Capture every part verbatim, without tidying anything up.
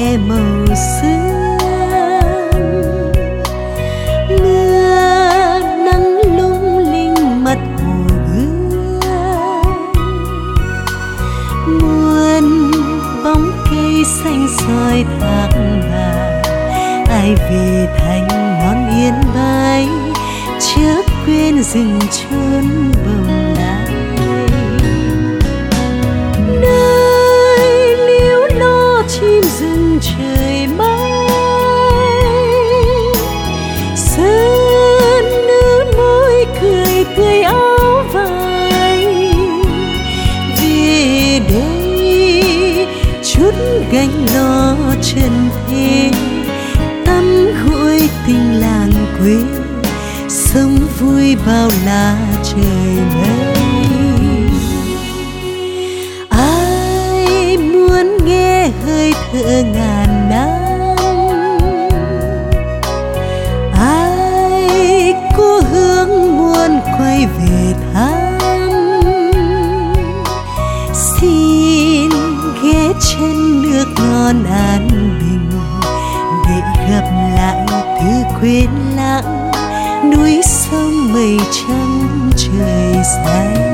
nhẹ màu sương, mưa nắng lung linh mặt hồ gương, muôn bóng cây xanh soi thác bà. Ai về thành ngọn yên bay, chớ quên rừng chốn bồng lai. Nơi líu lo chim rừng trời mây, sơn nữ môi cười tươi áo vai. Về đây chút gánh lo trần thế, tắm gội tình làng quê, sống vui bao la trời mây. Ai muốn nghe hơi thở ngàn năm, ai cố hướng muốn quay về thăm, xin ghé chân nước non An Bình để gặp lại thứ quên lãng, núi sông mây trắng trời xanh.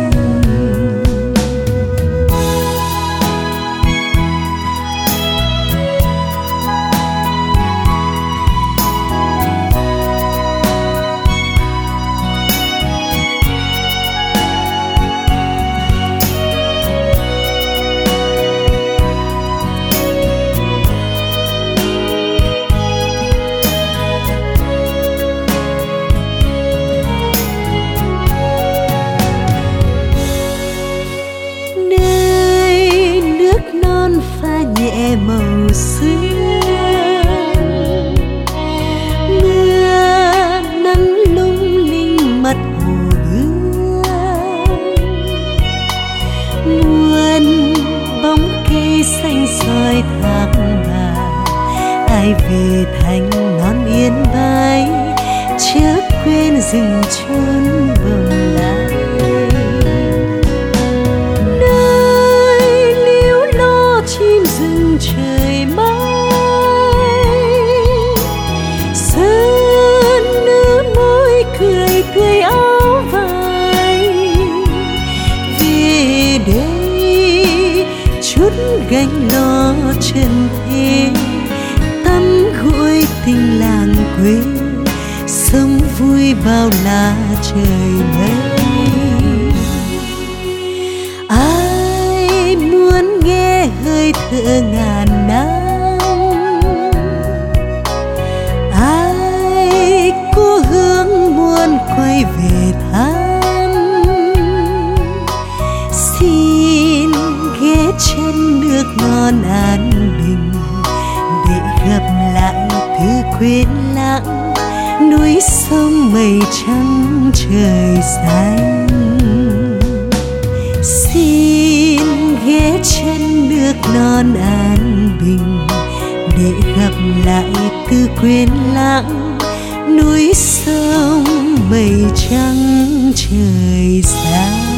Nhẹ màu sương, mưa nắng lung linh mặt hồ gương, muôn bóng cây xanh soi thác bà. Ai về thành non yên bay, chớ quên rừng chốn bồng lai. Trời mây, sơn nữ môi cười tươi áo vai. Về đây chút gánh lo trần thế, tắm gội tình làng quê, sống vui bao la trời mây. Ai muốn nghe hơi thở ngàn năm, ai cố hướng muốn quay về thăm, xin ghé chân nước non An Bình để gặp lại thứ quên lãng, núi sông mây trắng trời xanh. Xin ghé chân nước non An Bình để gặp lại tư quên lãng, núi sông mây trắng trời xanh.